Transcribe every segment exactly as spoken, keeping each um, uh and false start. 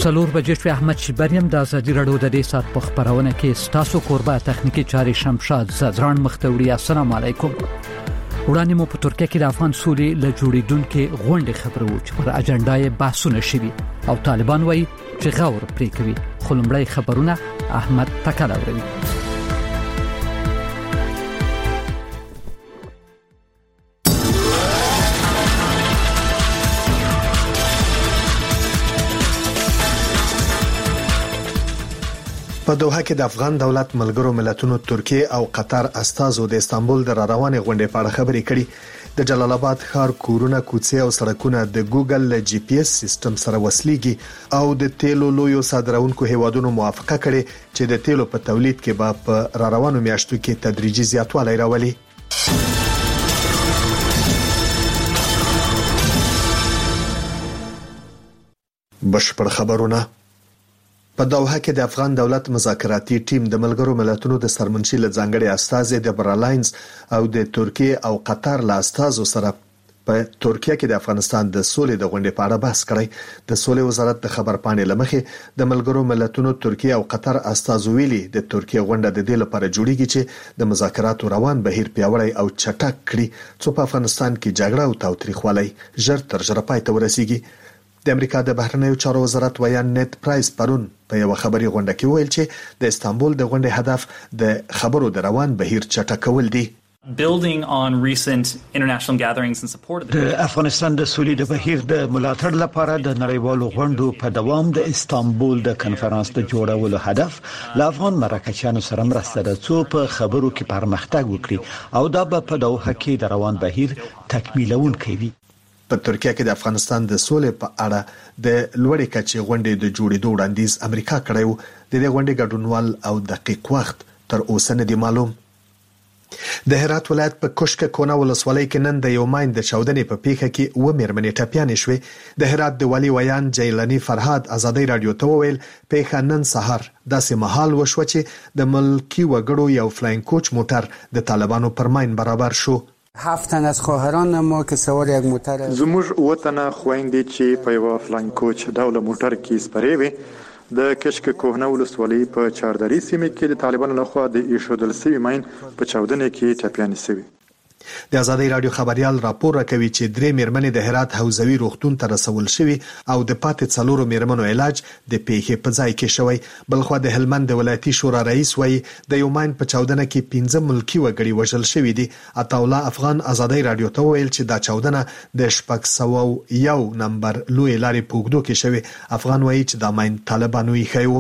څلور بجې شوې. احمد شیبریم د ازادي راډیو د دې سات په خبرونه کې ستاسو قربا تخنیکی چاري شمشاد زدران مختوړي. السلام علیکم. وړاندې مو په ترکیه کې د افغان سولې له جوړیدونکو غونډې خبرو چې پر اجنډا یې بحثونه شوي او طالبان وایي چې غور پرې کوي. خو لومړی خبرونه احمد تکل اوروي. په دوحه کې د افغان دولت ملګرو ملتونو ترکیه او قطر استازو د استانبول د روانې غونډې په اړه خبرې کړي. د جلال آباد ښار کورونه، کوڅې او سړکونه د ګوګل له جی پی اس سیستم سره وصلېږي او د تیلو لویو صادرونکو هیوادونو موافقه کړې چې د تیلو په تولید کې به په را روانو میاشتو کې تدریجي زیاتوالی راولي. بشپړ خبرونه. په دوحه کې د افغان دولت مذاکراتي ټیم د ملګرو ملتونو د سرمنشي له ځانګړي استازي د برالاینز او د ترکیه او قطر له استازو سره په ترکیه کې د افغانستان د سولې د غونډې په اړه بحث کړی. د سولې وزارت د خبر پاڼې لمخې د ملګرو ملتونو ترکیه او قطر استازو ویلي د ترکیه غونډه د دې لپاره جوړیږي چې د مذاکراتو روان بهیر پیاوړی او چټک کړي څو په افغانستان کې جګړه او تاوتریخوالی ژر تر ژره پای ته ورسیږي. د امریکا د بهرنیو چارو وزارت ویان نیت پرایس پرون په یو خبري غونډه کې ویل چې د استانبول د غونډې هدف د خبرو د روان بهیر چټکول دي. Building on recent international gatherings in support of the افغانستان د سولې د بهیر د ملاتړ لپاره د نړیوالو غونډو په دوام د استانبول د کنفرانس د جوړولو هدف له افغان مرکچیانو سره مرسته ده څو په خبرو کې پرمختګ وکړي او دا په دوحه کې د روان بهیر تکمیلونکی وي. په ترکیه کې د افغانستان د سولې په اړه د لوړې کچې غونډې د جوړېدو وړاندیز امریکا کړی و. د دې غونډې ګډونوال او دقیق وخت تر اوسه نه دی معلوم. د هرات ولایت په کوشک کونه ولسوالۍ کې نن د یو ماین د چاودنې په پیښه کې و مېرمنې ټپیانې شوې. د هرات د والي ویان جیلانی فرهاد ازادي رادیو ته وویل پیښه نن سحر داسې مهال وشو چې د ملکی وګړو یو فلاین کوچ موټر د طالبانو پر ماین برابر شو. هفت تن از خواهران ما که سوار یک موټر زموږ وطنه خويندې چې په یو فلاین کوچ ډول موټر کې سپرې وي د کشک کوهنه ولسوالۍ په چاردري سیمه کې د طالبانو لخوا د ایښودل شوی ماین په چاودنه کې ټپیانې شوی. د ازادي رادیو خبريال راپور راکوي چې درې مېرمنې د هرات حوزوي روغتون ته رسول شوی او د پاتې څلورو مېرمنو علاج د پیښې په ځای کې شوی. بلخو د هلمند د ولایتي شورا رئیس وایي د یو ماین په چاودنه کې پنځه ملکی وګړي وژل شوی دي. عطاالله افغان ازادي رادیو ته ویل چې دا چاودنه د شپږ سوه یو نمبر لوی لارې پوګدو کې شوی. افغان وایي چې دا ماین طالبانو یې خایو.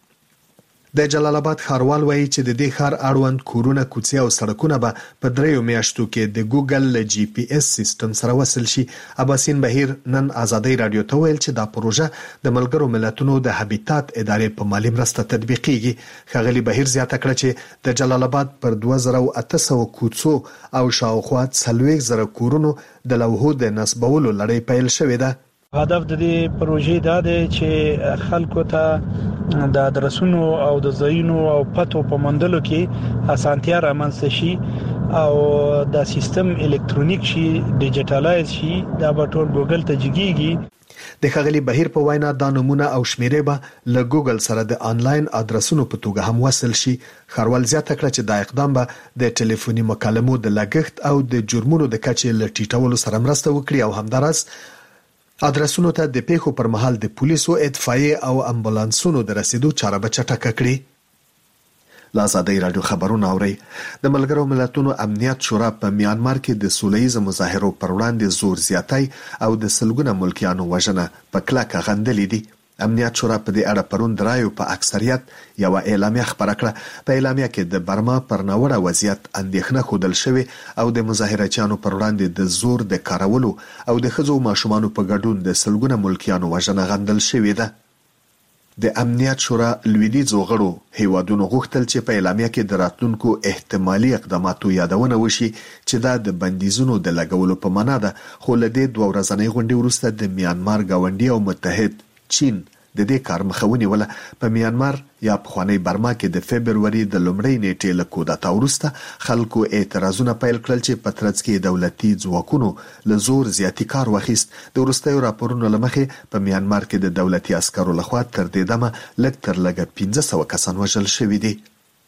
د جلال آباد ښاروال وایي چې د دې ښار اړوند کورونه، کوڅې او سړکونه به په دریو میاشتو کې د ګوګل له جی پی اس سیستم سره وصل شي. اباسین بهیر نن ازادي رادیو ته ویل چې دا پروژه د ملګرو ملتونو د هابیتات ادارې په مالی مرسته تطبیقیږي. ښاغلي بهیر زیاته کړه چې د جلال آباد پر دوه زره او اته سوه کوڅو او شاوخوا څلوېښت زره کورونو د لوحو د نصبولو لړۍ پیل شوې ده. هدف د دې پروژې دا دی چې خلکو ته د ادرسونو او د ځایونو او پتو په موندلو کې اسانتیا رامنځته شي او دا سیستم الکترونیک شي، ډیجیټلایز شي، دا به ټول ګوګل ته جګیږي. د ښاغلي بهیر په وینا دا نمونه او شمیرې به له ګوګل سره د آنلاین ادرسونو په توګه هم وصل شي. ښاروال زیاته کړه چې دا اقدام به د ټلیفوني مکالمو د لګښت او د جرمونو د کچې له ټیټولو سره مرسته وکړي او همداراز ادرسونو ته د پیښو پر مهال د پولیسو، اطفائیه او امبولانسونو د رسیدو چاره به چټکه کړي. لا ازادي رادیو خبرونه اوري. د ملګرو ملتونو امنیت شورا په میانمار کې د سولهییز مظاهرو پر وړاندې زور زیاتی او د سلګونه ملکیانو وژنه په کلکه غندلې دي. امنیت شورا په دې اړه پرون درایو په اکثریت یو اعلامیه خبره کړه. په اعلامیه کې د برما پر ناوړه وضعیت اندېښنه ښودل شوې او د مظاهرچیانو پر وړاندې د زور د کارولو او د ښځو ماشومانو په ګډون د سلګونه ملکیانو وژنه غندل شوې ده. د امنیت شورا لویدیځو غړو هیوادونو غوښتل چې په اعلامیه کې د راتلونکو احتمالي اقداماتو یادونه وشي چې دا د بندیزونو د لګولو په معنا ده. خو له دې دوه ورځنۍ غونډې وروسته د میانمار ګاونډي او متحد چین د دې کار مخاوني ولا په میانمار یا په خوانی برما کې د فبرवरी د لومړۍ نیټې له کودتا وروسته خلکو اعتراضونه پیل کړل چې په ترڅ کې دولتي ځواکونو له زور زیاتی کار واخیست. د وروستیو راپورونو لمخې په میانمار کې د دولتي عسکرو لخوا تر دې دمه لږ تر لږه پنځه سوه کسان وژل شوي دي.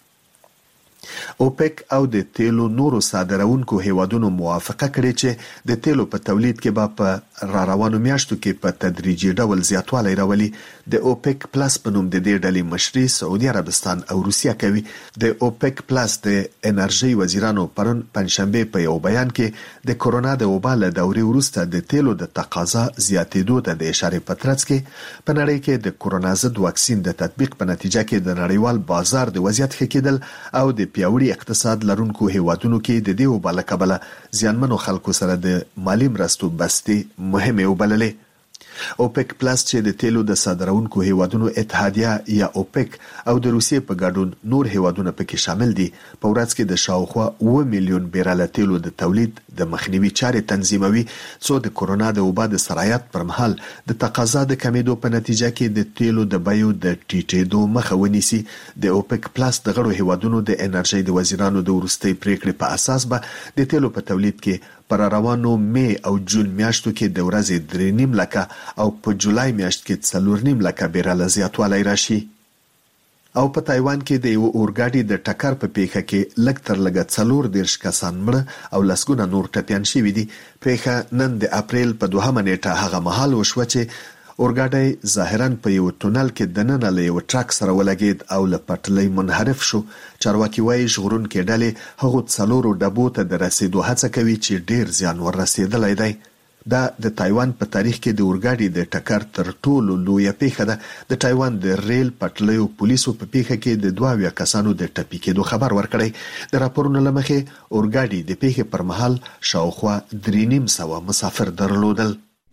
اوپک او د تیلو نورو صادرونکو هیوادونو موافقه کړې چې د تیلو په تولید کې به په را روانو میاشتو کې په تدریجي ډول زیاتوالی راولي. د اوپک پلس په نوم د دې ډلې مشري سعودي عربستان او روسیه کوي. د اوپک پلس د انرژي وزیرانو پرون پنځشنبه په یو بیان کې د کورونا د وبا له دورې وروسته د تیلو د تقاضا زیاتېدو ته د اشاره په ترڅ کې په نړۍ کې د کورونا ضد واکسین د تطبیق په نتیجه کې د نړیوال بازار د وضعیت ښه کېدل او د پیاوړي اقتصاد لرونکو هیوادونو کې د دې وبا له کبله زیانمنو خلکو سره د مالی مرستو بستې مهمه وبللې. اوپک پلس چې د تیلو د صادرونکو هیوادونو اتحادیه یا اوپک او د روسیې په ګډون نور هیوادونه پکې شامل دي په ورځ کې د شاوخوا اوه میلیون بیرله تیلو د تولید د مخنیوي چارې تنظیموي څو د کورونا د وبا د سرایت پر مهال د تقاضا د کمیدو په نتیجه کې د تیلو د بیو د ټیټېدو مخه ونیسي. د اوپک پلس د غړو هیوادونو د انرژي د وزیرانو د وروستي پریکړې په اساس به د تیلو په تولید کې پر روانو می او جون میاشتو کې د ورځې درې نیم لکه او په جولای میاشت کې څلور نیم لکه بیرله زیاتوالی راشي. او په تایوان کې د یو اورګاډي د ټکر په پیښه کې لږ تر لږه څلور دیرش کسان مړه او لسګونه نور ټپیان شوي دي. پیښه نن د اپریل په دوهمه نیټه هغه مهال وشوه چې اورګاډي ظاهرا په یو تونل کې دننه له یو ټرک سره ولګید او له پټلۍ منحرف شو. چارواکي وایي ژغورونکي ډلې هغو څلورو ډبو ته د رسیدو هڅه کوي چې ډیر زیان ورسېدلی دی. دا د تایوان په تاریخ کې د اورګاډي د ټکر تر ټولو لویه پیښه ده. د تایوان د ریل پټلیو پولیسو په پیښه کې د دوه اویا کسانو د ټپي کېدو خبر ورکړی. د راپورونو له مخې اورګاډي د پیښې پر مهال شاوخوا درې نیم سوه مسافر درلودل.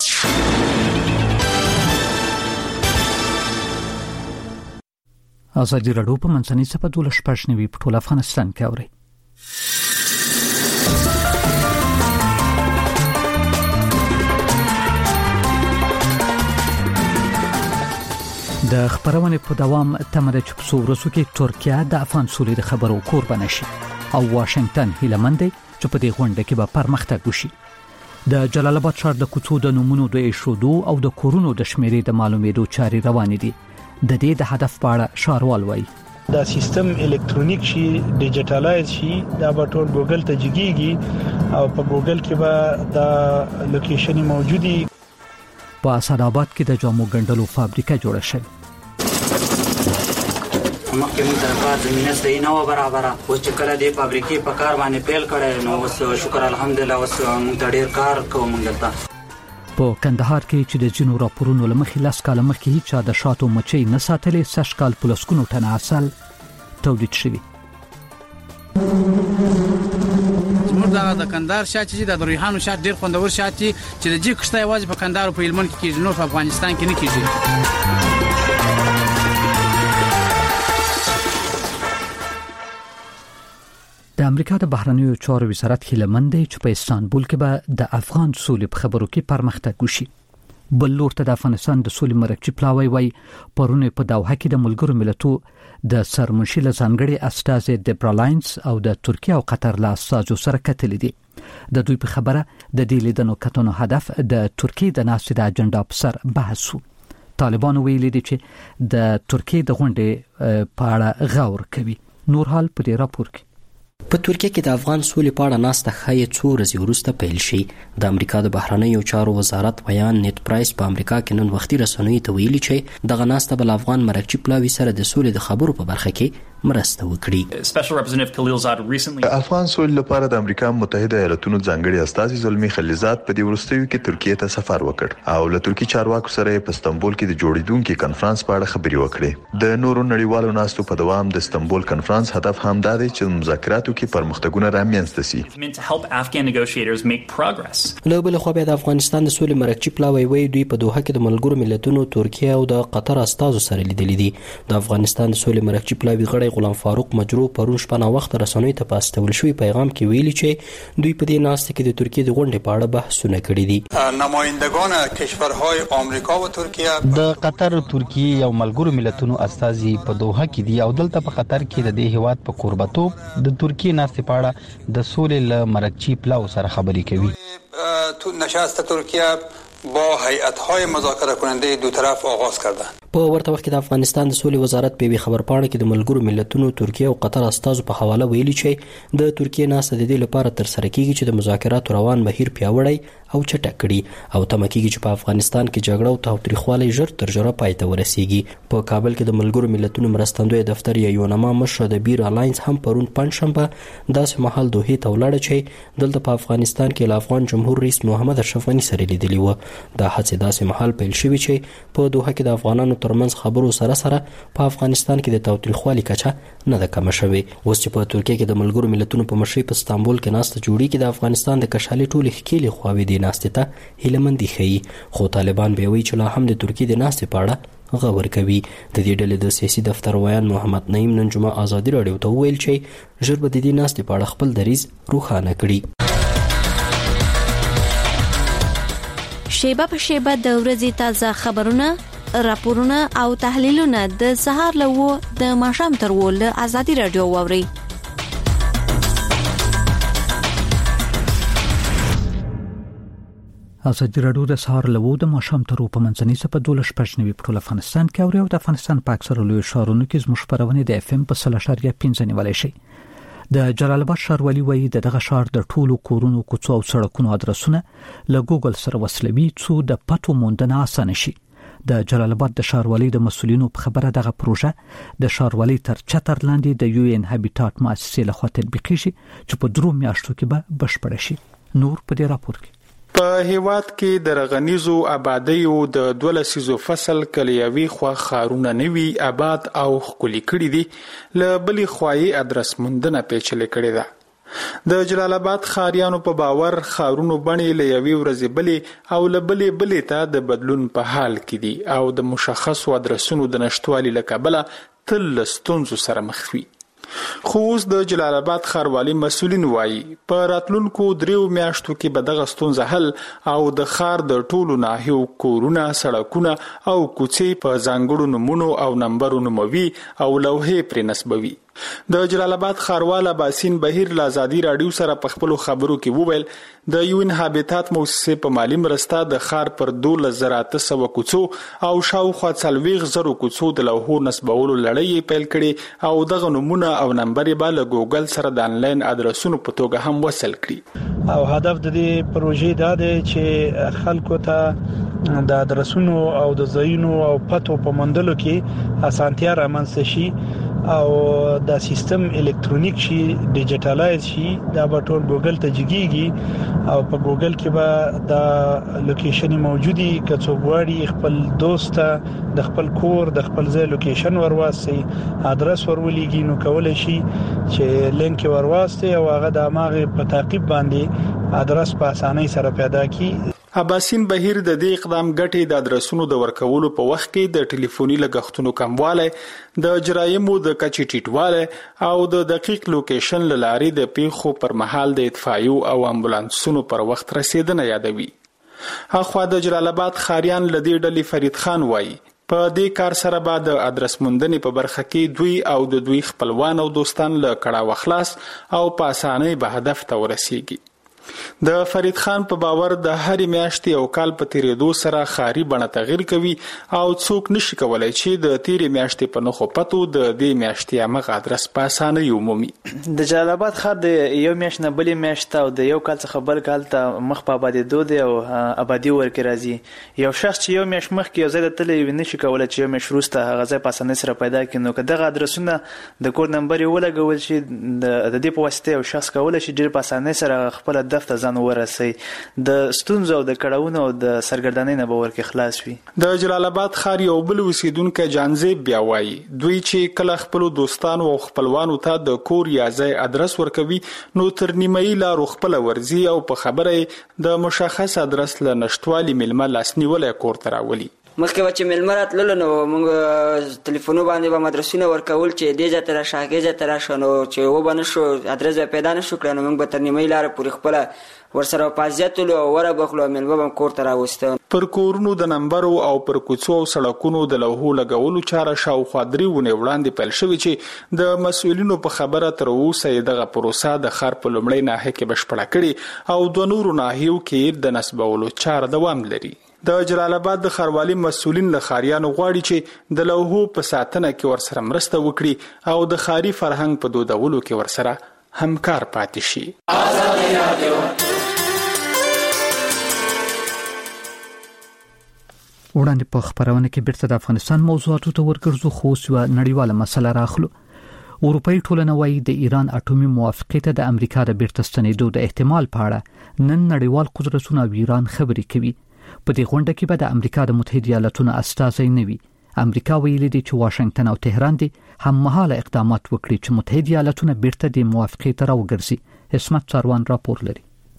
ازادي راډیو په منځنۍ صفحه دوله شپږ نوي په ټول افغانستان کې اوري. د خبرونې په دوام تمره چې په ورځو کې ترکیه د افغان سولې د خبرو قرباني شي او واشنگټن هیله مند دی چې په دې غونډه کې به پرمختګ وشي. د جلال آباد ښار د کوڅو د نومونو د ایښودو او د کورونو د شمیرې د معلومېدو چارې روانې دي. د دې د هدف په اړه ښاروال وایي دا سیستم الکترونیک شي، ډیجیټلایز شي، دا به ټول ګوګل ته جګیږي او په ګوګل کې به دا لوکیشن موجودي. په اسداباد کې د جامو ګنډلو فابریکه جوړه شوه. مخکې موږ سره کار زمینه صحیح نه و برابره، اوس چې کله دې فابریکې په کار باندې پیل کړی نو اوس شکر الحمدلله اوس موږ ته ډېر کار کوو. موږ دلته په کندهار کې چې د جنو راپورونو لمخې لاس کال مخکې هیڅ د شاتو مچۍ نه ساتلې سش کال پلسکونو ټنه اصل تولید شوی. زموږ د کندهار شات چې د ریحانو شات ډیر خوندور شات چې د جې کښته یوازې په کندهار او په هلمند کې کېږي، نور په افغانستان کې نه کېږي. د امریکا د بهرنیو چارو وزارت هیله مند دی چې په استانبول کې به د افغان سولې په خبرو کې پرمختګ وشي. بل لور ته د افغانستان د سولې مرکزی پلاوی وای پرونه په دوحه کې د ملګرو ملتونو د سرمنشي لزانګړي استازي دبرالاینز او د ترکیه او قطر له استازو سره کتل دي. د دوی په خبره د دې لیدنو کتنو هدف د ترکیه د ناستې د اجنډا په سر بحث وو. طالبان ویلي دي چې د ترکیه د غونډې په اړه غور کوي. نور حال په دې راپور کې په ترکیه کې د افغان سولې په اړه ناسته ښایي څو ورځې وروسته پیل شي. د امریکا د بهرنیو چارو وزارت بیان نیت پرایس په امریکا کې نن وختي رسنیو ته ویلي چې دغه ناسته بل افغان مرکزی پلاوی سره د سولې د خبرو په برخه کې مرسته وکړي. Special Representative Khalilzad recently افغان سولې لپاره د امریکا متحده ایالاتونو ځانګړي استازي زلمی خلیلزاد په دې وروستیو کې ترکیه ته سفر وکړ او له ترکی چارواکو سره په استانبول کې د جوړیدونکو کانفرنس په اړه خبرې وکړې. د نورو نړیوالو ناستو په دوام د استانبول کانفرنس هدف هم دا دی چې مذاکراتو کې پرمختګونه رامنځته شي. meant to help Afghan negotiators make progress. له بل خو بیا د افغانستان د سولې مرکزی پلاوی وی دوی په دوحه کې د ملګرو ملتونو ترکیه او د قطر استازو سره لیدلې دي. د افغانستان د سولې مرکزی پلاوی غړي غلام فاروق مجرو پرون شپه نا وخت رسنوي ته پاستول شوی پیغام کې ویلي چې دوی په دې ناسته کې د ترکیې د غونډې په اړه بحثونه کړي دي. نمایندگان کشورهای آمریکا و ترکیه د قطر، ترکیې او ملګرو ملتونو استازي په دوحه کې دي او دلته په قطر کې د دې هیواد په قربتوب د ترکیې ناسته په اړه د سولې له مرکچی پلاو سره خبرې کوي. نشست ترکیه با هیئت‌های مذاکره کننده دو طرف آغاز کرده. په ورته وخت کې د افغانستان د سولې وزارت په خبر پاڼه کې د ملګرو ملتونو ترکیه او قطر استازو په حواله ویلي چې د ترکیې ناسته د دې لپاره تر سره کیږي چې د مذاکراتو روان بهیر پیاوړی او چټک کړي او تمه کیږي چې په افغانستان کې جګړه او تاوتریخوالی ژر تر ژره پای ته ورسیږي. په کابل کې د ملګرو ملتونو مرستندوی دفتر یا یونما مشر د بیر الاینس هم پرون پنځشنبه داسې مهال دوحې ته ولاړ چې دلته په افغانستان کې له افغان جمهور رئیس محمد اشرف غني سره لیدلی و. دا هڅې داسې مهال پیل شوې چې په دوحه کې د افغانانو ترمنځ خبرو سره سره په افغانستان کې د تاوتریخوالي کچه نه ده کمه شوې. اوس چې په ترکیه کې د ملګرو ملتونو په مشرۍ په استانبول کې ناسته جوړیږي د افغانستان د کشالي ټولې ښکېلې خواوې دې ناستې ته هیلهمندي ښیي، خو طالبان به وایي چې لا هم د ترکیې د ناستې په اړه غور کوي. د دې ډلې د سیاسي دفتر ویان محمد نعیم نن جمعه ازادي راډیو ته وویل چې ژر به د دې ناستې په اړه خپل دریځ روښانه کړي. شیبه په شیبه د ورځې تازه خبرونه، راپورونه او تحلیلونه د سهار له و د ماښام تر و له ازادي راډیو واوري. ازادي راډیو د سهار له و د ماښام تر و په منځنۍ سپه دولس شپږ نوي په ټول افغانستان کې اوري او د افغانستان په اکثره لوی ښارونو کې زموږ خبرونه د اف ام په سل اشاریه پنځه نیولای شي. د جلال آباد ښاروالي وایي د دغه ښار د ټولو کورونو، کوڅو او سړکونو ادرسونه له ګوګل سره وصلوي څو د پټو موندنه اسانه شي. د جلال آباد د ښاروالۍ د مسؤلینو په خبره دغه پروژه د ښاروالۍ تر چتر لاندې د یو ان هابیټات مؤسسې لخوا تطبیقیږي چې په درو میاشتو کې به بشپړ شي. نور په دې راپور کې په هیواد کې د رغنیزو آبادیو د دولسیزو فصل کلیوي خوا خارونه نوي آباد او خولي کړي دي، ل بلی خوایي ادرس موندنه پیچلې کړي ده. د جلال آباد خاریانو په باور خارونو بڼې له یوې ورځې بلې او له بلې بلې ته د بدلون په حال کې دي او د مشخصو ادرسونو د نشټوالي له کبله تل له ستونزو سره مخ وي. خو اوس د جلال آباد ښاروالي مسؤلین وایي په راتلونکو دریو میاشتو کې به دغه ستونزه حل او د ښار د ټولو ناحیو کورونه، سړکونه او کوڅې په ځانګړو نومونو او نمبرونو موي او لوحې پرې نصبوي. د جلال آباد ښاروال باسین بهیر له ازادي راډیو سره په خپلو خبرو کې وویل د یو ان هابیټات مؤسسې په مالی مرسته د ښار پر دولس زره اته سوه کوڅو او شاوخوا څلوېښت زرو کوڅو د لوحو نصبولو لړۍ پیل کړي او دغه نومونه او نمبرې به له ګوګل سره د انلاین ادرسونو په توګه هم وصل کړي. او هدف د دې پروژې دا دی چې خلکو ته د ادرسونو او د ځایونو او پتو په موندلو کې اسانتیا رامنځته شي او دا سیستم الکترونیک شي، ډیجیټلایز شي. دا به ټول ګوګل ته جګیږي او په ګوګل کې به دا لوکیشن موجودي که څوک غواړي خپل دوست د خپل کور د خپل ځای لوکیشن ورواستي، ادرس ورولېږي، نو کولای شي چې لینک ورواستي او هغه د ماغه په تعقیب باندې ادرس په اسانۍ سره پیدا کړي. عباسین بهیر د دې اقدام ګټې د ادرسونو د ورکولو په وخت کې د ټلیفوني لګښتونو کموالی، د جرایمو د کچې ټیټوالی او د دقیق لوکیشن له لارې د پیښو پر مهال د اطفائیو او امبولانسونو پر وخت رسیدنه یادوي. اخوا د جلال آباد خاریان له دې ډلې فرید خان وایي په دې کار سره به د ادرس موندنې په برخه کې دوی او د دوی خپلوان او دوستان له کړاو خلاص او په اسانۍ به هدف ته ورسیږي. د فرید خان په باور د هرې میاشتې او کال په تیریدو سره خاري بڼه تغیر کوي او څوک نشي کولای چې د تیرې میاشتې په نښو پتو د دې میاشتې همغه ادرس په اسانۍ ومومي. د جلال آباد ښار د یو میاشت نه بلې میاشت او د یو کال څخه بل کال ته مخ په آبادېدو دی او آبادي ورکې راځي. یو شخص چې یو میاشت مخکې یو ځای ته تللی نشي کولای چې یو میاشت وروسته هغه ځای په اسانۍ سره پیدا کړي. نو که دغه ادرسونه د کور نمبر یې ولګول شي د دې په واسطه یو شخص کولی شي ډېر په اسانۍ سره خپل هدف ته ځان ورسي، د ستونزو او د کړاوونو او د سرګردانۍ نه به ورکې خلاص وي. د جلال آباد ښار یو بل اوسیدونکی جانزیب بیا وایي دوی چې کله خپلو دوستانو او خپلوانو ته د کور یا ځای ادرس ورکوي نو تر نیمایي لارو خپله ورځي او په خبره د مشخص ادرس له نشتوالي میلمه لاسنیولی کور ته راولي. مخکې چې ملمر اتلل نو موږ ټلیفون باندې به مدرسونه ورکول چې دې ځای ته راشه هغې ځای ته راشه نو چې وبه نه شو ادرس به پیدا نه شو کړی نو موږ به تر نیمۍ لاره پورې خپله ورسره پازیتلو او وره بخلو ملمه به کور ته راوسته. پر کورونو د نمبرو او پر کوڅو او سړکونو د لوحو لګولو چاره شاوخوا درې ونې وړاندې پیل شوې چې د مسؤلینو په خبره تر اوسه دغه پروسه د ښار په لومړۍ ناحیه کې بشپړه کړې او دوه نورو ناحیو کې د نصبولو چاره دوام لري. د جلال آباد د ښاروالي مسؤلین له ښاریانو غواړي چې د لوحو په ساتنه کې ورسره مرسته وکړي او د ښاري فرهنګ په دودولو کې ورسره همکار پاتې شي. وړاندې په خبرونه کې بیرته د افغانستان موضوعاتو ته ورګرځو خو اوس یوه نړیواله مسله راخلو. اروپאי ټولنه وايي د ایران اټومي موافقه ته د امریکا د بیرته ستنېدو د احتمال په اړه نن نړیوال قدرتونه او ایران خبرې کوي. په دې غونډه کې به د امریکا د متحده ایالاتونو استازي نه وي. امریکا ویلي دی چې واشنگټن او تهران دي هم مهاله اقدامات وکړي چې متحده ایالاتونه بیرته د موافقه ته راوګرځي. اسمت څاروان راپور لري.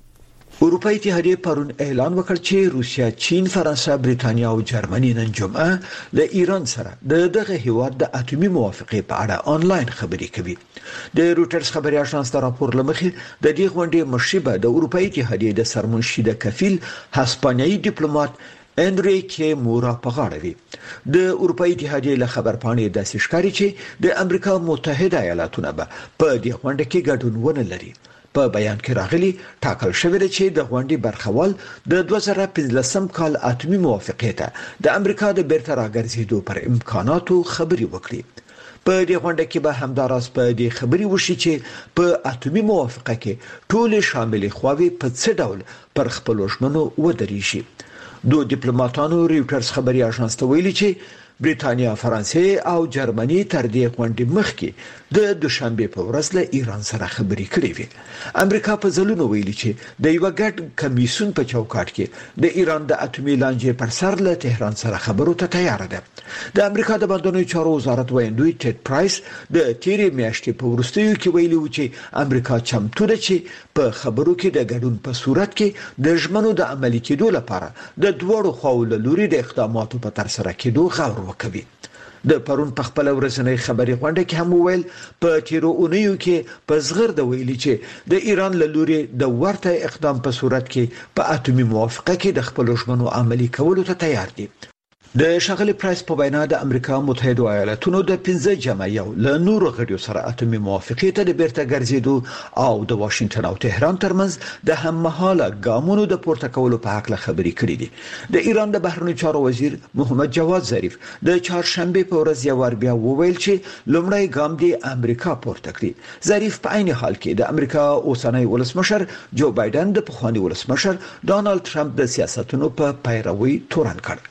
اروپאי اتحادیه پرون اعلان وکړ چې روسیا، چین، فرانسه، بریتانیا او جرمني نن جمعه له ایران سره د دغه هیواد د اټومي موافقه په اړه آنلاین خبرې کوي. د روټرز خبري اژانس د راپور لمخې د دې غونډې مشربه د اروپאי اتحادیه د سرمنشي د کفیل هسپانیایی ډیپلوماټ انریکه مورا په غاړه وي. د اروپאי اتحادیه له خبرپاڼې د سشکاري چې د امریکا متحده ایالاتونه به په دې غونډه کې ګډون ونه لري. په بیان کې راغلي ټاکل شوی دی چې د غونډې برخوال د دوه زره پنځلسم کال اټومي موافقه ته د امریکا د بیرته راګرځېدو پر امکاناتو خبري وکړي. په دې غونډه کې به همداراز په دې خبري وشي چې په اټومي موافقه کې ټول شامل خواوې په څه ډول پر خپل ژمنو ودرېږي. دوه ډیپلوماټانو ریوټرز خبري اژانس ته ویلي چې بریتانیا، فرانسې او جرمني تر دې غونډې مخکې د دوشنبه په ورځ له ایران سره خبرې کړې وې. امریکا په ځلونو ویلي چې د یو ګډ کمیسیون په چوکاټ کې د ایران د اټومي لانجې پر سر له تهران سره خبرو ته تیار ده. د امریکا د بهرنیو چارو وزارت ویاندوی ټیډ پرایس د تیرې میاشتې په وروستیو کې ویلي و چې امریکا چمتو ده چې په خبرو کې د ګډون په صورت کې د ژمنو د عملي کېدو لپاره د دوړو خواو له لوري د اقداماتو په تر سره کېدو غور وکوي. د پرون په خپل ورځنۍ خبري غونډه کې هم ویل په تیرو اونیو کې په زغر د ویلي چې د ایران له لوري د ورته اقدام په صورت کې په اټومي موافقه کې د خپل ژمنو عملي کولو ته تیار دي. د شغلي پرایس په وینا د امریکا متحده ایالاتونو د پنځه جمعیو له نورو غړیو سره اټومي موافقه ته د بیرته ګرځېدو او د واشنگټن او تهران ترمنځ د هممهاله ګامونو د پورته کولو په حق له خبرې کړې دي. د ایران د بهرنیو چارو وزیر محمد جواد ظریف د چهارشنبه په ورځ یو ور بیا وویل چې لومړی ګام د امریکا پورته کړی. ظریف په عین حال کې د امریکا اوسنۍ ولسمشر جو بایدن د پخوانی ولسمشر ډانلډ ټرمپ د سیاستونو په پیروي تورن کړ.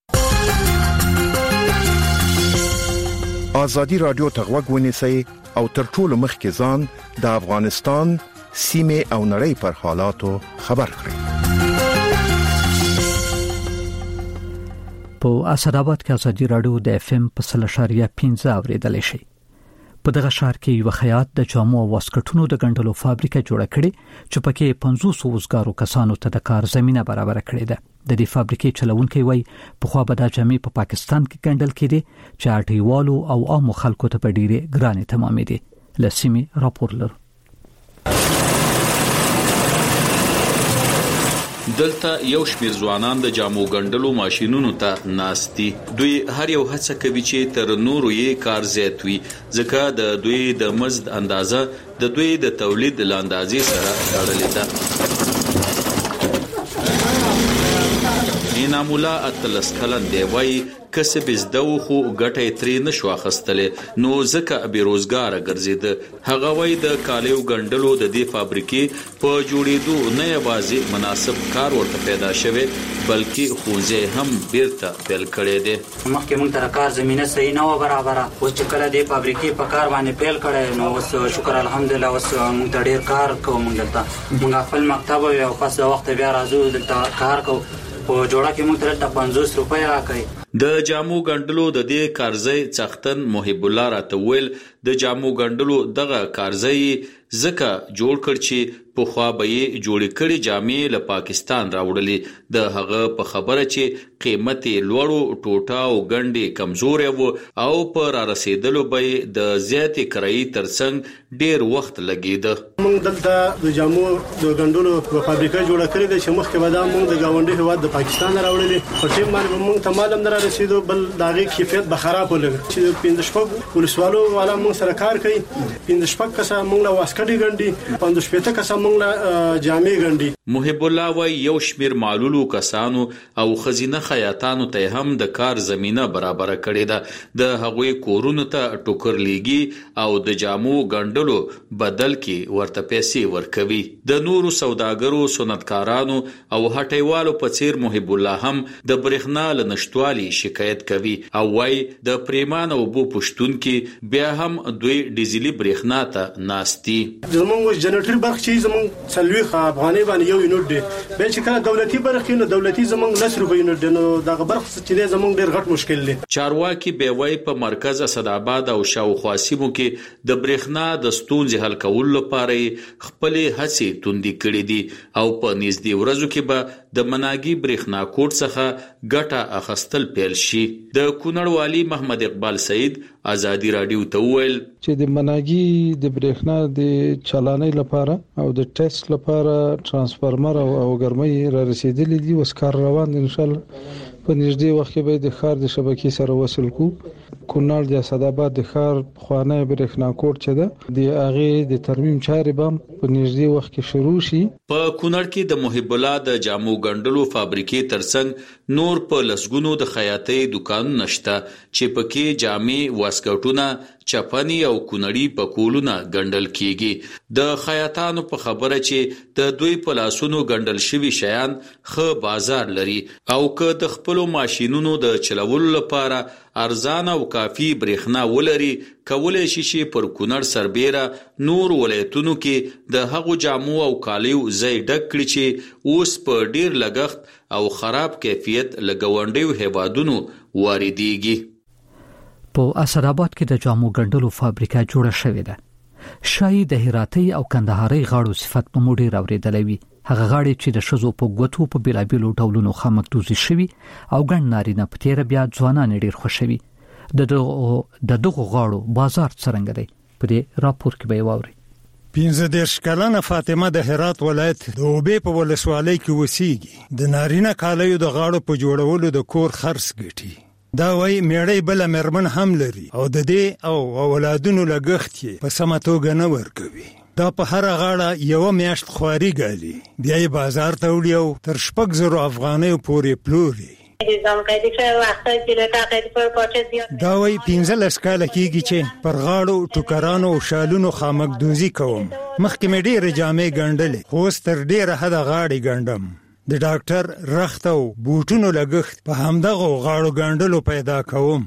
آزادی رادیو ته غوږ ونیسئ او تر ټولو مخکې ځان د افغانستان سیمه او نړۍ پر حالاتو خبر کړئ. په اسداباد کې آزادی رادیو د اف ام په سل اشاریه پنځه اوریدل شي. په دغه ښار کې یو خیاط د جامو او واسکټونو د ګنډلو فابریکه جوړه کړې چې پکې پنځوس وزګارو کسانو ته د کار زمينه برابر کړې ده. د دې فابریکې چلونکي وایي په خو به د جامې په پاکستان کې ګنډل کېدي چې اټیوالو او عام خلکو ته په ډیره ګرانه تمامې دي. لسیمي راپور لرو. دلته یو شمیر ځوانان د جامو ګنډلو ماشينونو ته ناستي. دوی هر یو هڅه کوي چې تر نورو یې کار زیات وي ځکه د دوی د مزد اندازه د دوی د تولید لاندازې سره تړلې ده. اینا مولا اتلس کلن دی وای کسب زده خو ګټه ترې نشو اخستلې نو ځکه بیروزګار ګرځید. هغه وای د کالیو ګنډلو د دې فابریکې په جوړېدو نه یوازې مناسب کار ورته پیدا شوه بلکې خوځې هم بیرته پیل کړي دي. مخکې موږ تر کار زمينه صحیح نه و برابر او چې کله د فابریکې په کار باندې پیل کړي نو اوس شکر الحمدلله اوس موږ ډېر کار کوو. موږ موږ خپل مکتب او پس وخت بیا راځو دلته کار کوو. په جوړه کې موږ تر پنځوس روپۍ راکړي. د جامو ګنډلو د دې کارځای څختن محب الله راته ویل د جامو ګنډلو دغه کارځای ځکه جوړ کړ چې په خوا به یې جوړې کړي جامې له پاکستان راوړلې. د هغه په خبره چې قیمت لوړو ټوټه او ګنډې کمزورې وو او په را رسیدلو به د زیاتې کرایي ترڅنګ ډیر وخت لګیده. موږ دلته د جامو د ګنډلو په فابریکه جوړه کړې ده چې مخکې به دا موږ د گاونډي هیواد د پاکستان راوړلې. په ټیم باندې موږ ته معلوم نه رسیدو، بل داغه کیفیت به خراب ولګ چې پنځه شپږ ولسوالو والا موږ سره کار کوي. پنځه شپږ کسه موږ له واسکټي ګنډي، پنځه شپږ کسه موږ له جامې ګنډي. محب الله وای یو شمیر معلولو کسانو او خزینه خیاطانو ته هم د کار زمينه برابر کړې ده. د هغوی کورونو ته ټوکر لیږي او د جامو ګنډلو بدل کې ورته پیسې ورکوي. د نورو سوداګرو، صنعتکارانو او هټیوالو په څیر محب الله هم د برېښنا له نشټوالي شکایت کوي او وای د پریمان او بو پښتون کې بیا هم دوی ډیزلي برېښنا ته ناستي. زموږ جنریټر برخه چې زموږ څلوي افغاني باندې یو یونټ دی، به چې کله دولتي برخه نو دولتي زموږ لس روپۍ یونټ دی، نو دغه برخه چې زموږ ډیر غټ مشکل دی. چارواکي بیوای په مرکز اسداباد او شاوخوا سیمو کې د برېښنا د ستونزې حل کولو لپاره خپل هڅې توندې کړې دي او په نږدې ورځو کې به د مناګي برېښنا کوټ څخه ګټه اخستل پیل شي. د کونړ والی محمد اقبال سعید ازادي رادیو ته وویل چې د مناګي د برېښنا د چالانۍ لپاره او د ټیسټ لپاره ترانسفارمر او ګرمۍ را رسیدلې دي، اوس کار روان دی. ان شاء الله په نږدې وخت کې به د ښار د شبکې سره وصل کو. کونړ د اسداباد د ښار خوانه برېښنا کوټ چې ده د هغه د ترمیم چارې به په نږدې وخت کې شروع شي. په کونړ کې د محب الله د جامو ګنډلو فابریکې ترڅنګ نور په لسګونو د خیاطۍ دکانونه شته چې پکې جامې، واسکټونه، چپنی او کونړی په کولونه ګنډل کیږي. د خیاطانو په خبره چې د دوی په لاسونو ګنډل شوی شیان ښه بازار لري او که د خپلو ماشینونو د چلولو لپاره ارزانه او کافي برېښنا ولري، کولای شي چې پر کونړ سربېره نور ولایتونو کې د هغو جامو او کالیو ځای ډک کړي چې اوس په ډیر لګښت او خراب کیفیت له ګاونډیو هیوادونو واردېږي. په اسداباد کې د جامو ګنډلو فابریکه جوړه شوې ده. شای د هراتي او کندهاري غاړو صفت په موډي راوړېدلې وي. هغه غاړي چې د شزو په ګوتو په بیلابیلو ډولونو خامکدوزي شوی او ګڼ نارینه په تیر بیا ځوانان ډیر خوشوي. د دغه د دغه غاړو بازار څنګه دی؟ په دې راپور کې به ووري. پینځه دیرش کلنه فاطمه د هرات ولایت د اوبې په ولسوالۍ کې وسیږي. د نارینه کالیو د غاړو په جوړولو د کور خرڅ ګټي. دا وای میړی بل مرمن هم لري او د دې او اولادونو لګښت یې په سمه توګه نه ورکوي. دا په هر غاړه یو میاشت خواري ګالي، بیا یې بازار ته وړي او تر شپږ زره افغانۍ پورې پلوري. دا وای پنځلس کاله کېږي چې پر غاړو، ټوکرانو او شالونو خامکدوزي کوم. مخکې مې ډېرې جامې ګنډلې، خو اوس تر ډېره حده غاړې ګنډم. د ډاکټر رخت او بوټونو لګښت په همدغه غاړو ګنډلو پیدا کوم.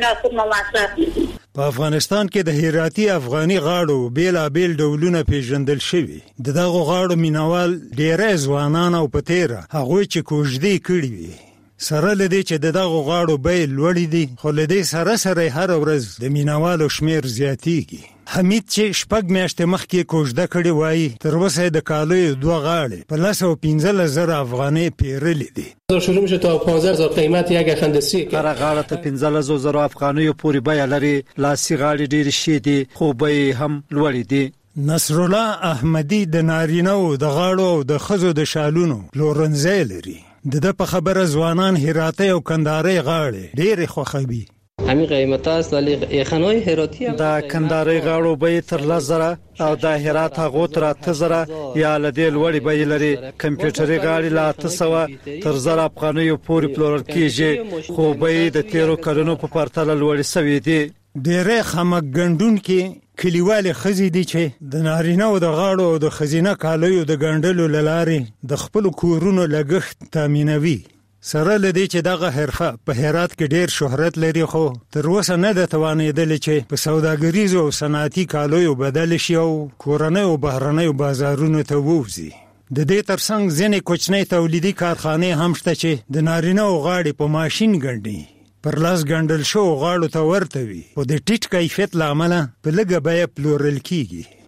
په افغانستان کې د هراتي افغاني غاړو بیلابیل ډولونه پیژندل شوي. د دغه غاړو مینوال ډېری ځوانان او په تیره هغوی چې کوژدې کړي وي. سره لدې چې د دغه غاړو بیې لوړې دي، خو لدې سره سره هر ورځ د مینوالو شمیر زیاتیږي. حمید چې شپږ میاشتې مخکې کوژده کړې وایي تر اوسه د کالیو دوه غاړې په لس او پنځلس زره افغانۍ پیرلې دي. شروع میشه تا پانزده هزار قیمت یک اخندسی هر غاړه ته پنځلس زره افغانۍ پورې بیه لري. لاسي غاړې ډېرې شي دي خو بیې هم لوړې دي. نصر الله احمدی د نارینه‌و د غاړو او د ښځو د شالونو پلورنځی لري. د ده په خبره ځوانان هراتي او کندهاري غاړې ډېرې خوښوي. همین قیمت است ولی یخنای هراتی دا کندهاري غاړو به تر لس زره او د هرات هغو تر اته زره یا لدې لوړې به لري. کمپیوټري غاړې لا اته سوه تر زره افغانیو پورې پلورل کیږي، خو به د تیرو کلونو په پرتله لوړې سوي دي. ډېرې خامک ګنډونکي کلیوالې ښځې دي چې د نارینه‌و د غاړو او د ښځینه کالیو د ګنډلو له لارې د خپلو کورونو لګښت تامینوي. سره له دې چې دغه حرفه په هرات کې ډېر شهرت لري، خو تر اوسه نه ده توانېدلې چې په سوداګریزو او صنعتي کالیو بدل شي او کورنیو او بهرنیو بازارونو ته ووځي. د دې ترڅنګ ځینې کوچنۍ تولیدي کارخانې هم شته چې د نارینه‌و غاړې په ماشین ګنډي. پر لاس ګنډل شو غاړو ته ورته وي، خو د ټیټ کیفیت له امله په لږه بیه پلورل کیږي.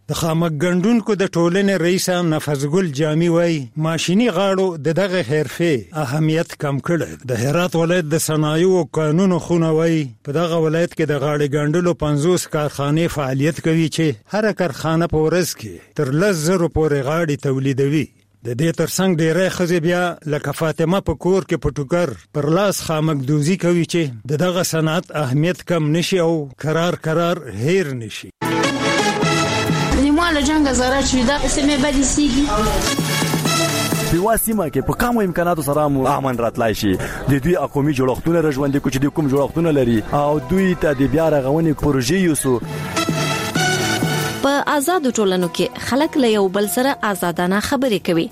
د خامک ګندونکو د ټولنې رئیس نفذګل جامی وای ماشيني غاړو د دغه حرفه اهمیت کم کړ. د هرات ولایت د صنایع او قانونو خونه وای په دغه ولایت کې د غاړې ګندلو پنځوس کارخانې فعالیت کوي چې هر کارخانه په ورځ کې تر لس زره پورې غاړې تولیدوي. د دې ترڅنګ ډېرې ښځې بیا لکه فاطمه په کور کې په ټوکر پر لاس خامک دوزي کوي چې د دغه صنعت اهمیت کم نشي او قرار قرار هیر نشي. مال جنگ زره چې دا سمې بدې سیږي په واسمه کې په کوم امکاناتو سره مو امن راتلای شي. د دوی اقومي جوړښتونه رژوندې کوچ دي کوم جوړښتونه لري او دوی ته د بیا رغونې پروژې یوسو. په آزاد ټولنو کې خلک له یو بل سره آزادانه خبرې کوي.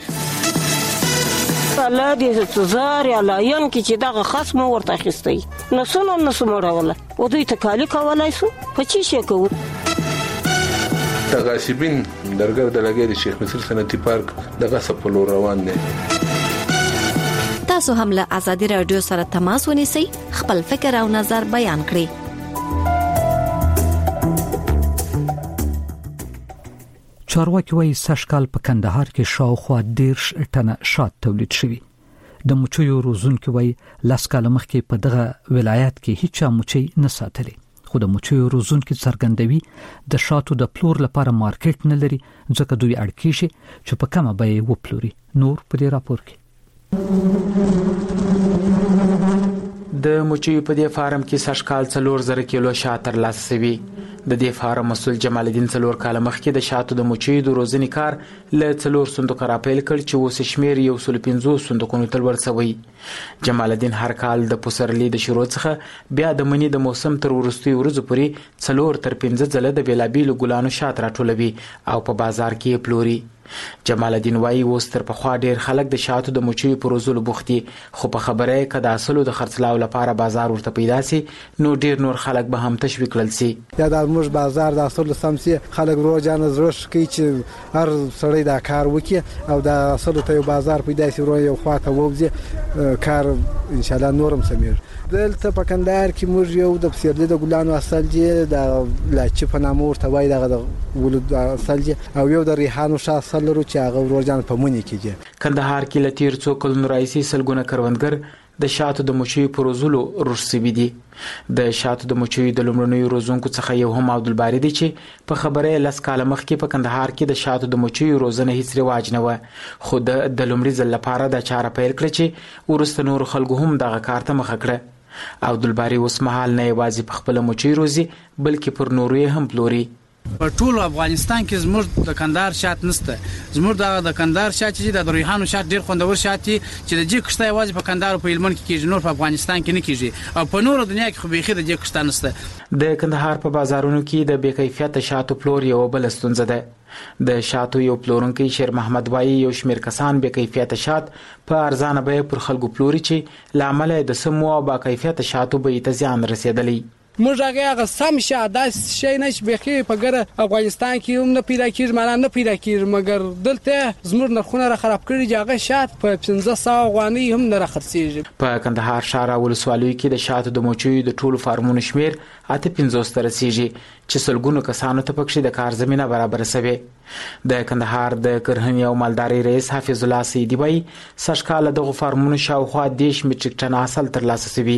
الله دې تزار یا لاین کې چې دغه خصم ورته خستي نسونه نسمه راوله او دوی ته کالی کولای سو په چی شي کوو. تغاشبین درګر د لګیری شیخ مصر صنعتي پارک دغه سپلو روان دي. تاسو هم له آزادي رادیو سره تماس ونیسئ، خپل فکر او نظر بیان کړئ. چارواکي وايي سږکال په کندهار کې شاوخوا دیرش ټنه شات تولید شوي. د مچیو روزونکي وايي لاس کال مخکې په دغه ولایت کې هیڅ مچي نه ساتلي. خو د مچیو روزونکي څرګندوي د شاتو د پلور لپاره مارکیټ نه لري ځکه دوی اړ کیږي چې په کومه بیه وپلوري. نور په دې راپور کې د مچیو په دې فارم کې سږکال څلور زره کیلو شات ترلاسه شوي. د دې فارم مسول جمال الدین څلور کال مخکې د شاتو د مچیو د روزنې کار له څلور صندوق راپیل کړ چې اوس شمیر یو سل پنځوس صندوقونو ته ورسوي. جمال الدین هر کال د پسرلي د شروع څخه بیا د منی د موسم تر وروستي ورځو پورې څلور تر پنځه ځله د بیلابیلو ګلانو شات راټولوي او په بازار کې پلوري. جمال الدین وايي اوس تر پخوا ډیر خلک د شاتو د مچیو پروزولو بوختي، خو په خبره کې د اصلو د خرڅلاو لپاره بازار ورته پیدا سي نو ډیر نور خلک به هم تشویق کړل سي. یا د موږ بازار د اصلو سمسي خلک روزانه زړه کوي چې هر سړی دا کار وکړي او د اصلو ته یو بازار پیدا سي ورو یو خواته ووځي کار ان شاء الله نورم سمیر. دلته په کندهار کې موږ یو د پسرلي د ګلانو اصل دی د لاچ په نامه ورته وای دغه د ولود اصل دی او یو د ریحانو شاه اصل لرو چې هغه ورجان په مونږ کې دی. کندهار کې لتیر څو کلونو راځي سلګونه کروندګر د شاتو د مچیو پروزولو رشسبي دي. د شاتو د مچیو د لومړنیو روزونکو څخه یو هم عبدالباری دی چې په خبره لس کال مخکې په کندهار کې د شاتو د مچیو روزنه هیڅ رواج نه و، خو د لومړي ځل لپاره د چاره پیل کړ چې ورسته نور خلکو هم دغه کار ته مخه کړه. عبدالباری اوس مهال نه یوازې په خپل مچیو روزي بلکې پر نورو یې هم پلوري. په ټول افغانستان کې زموږ د کندهار شات نشته. زموږ د کندهار شات چې د ریحانو شات ډیر خوندور شات دي چې د جې کښته یوازې په کندهار او په هلمند کې کېږي، نور په افغانستان کې نه کېږي او په نورو دنیا کې خو بيخي د جې کښته نشته. د کندهار په بازارونو کې د بې کیفیت شاتو پلور یو بل ستونزه ده. د شاتو یو پلورونکی شیر محمد وايي یو شمیر کسان بې کیفیت شات په ارزانه بیه پر خلکو پلوري چې لامل د سمو او با کیفیت شاتو به ته زیان رسیدلی. موږ هغه سم شات داس شي نش بخي په ګره افغانستان کې هم نه پیدا کیږي معنا نه پیدا کیږي مګر دلته زموږ نرخونه را خراب کړي هغه شات په پنځه سوه غواني هم نه راخرسيږي. په کندهار ښار ولسوالۍ کې د شاتو د مچیو د ټولو فارمونو شمیر اته پنځوس ته رسیږي چې سلګونو کسانو ته پکې د کار زمينه برابر شوه. د کندهار د کرهنې او مالداري رئیس حافظ الله سیدی وایي سږکال دغه فارمونو شاوخوا دیش میټریک ټن حاصل ترلاسه شوی.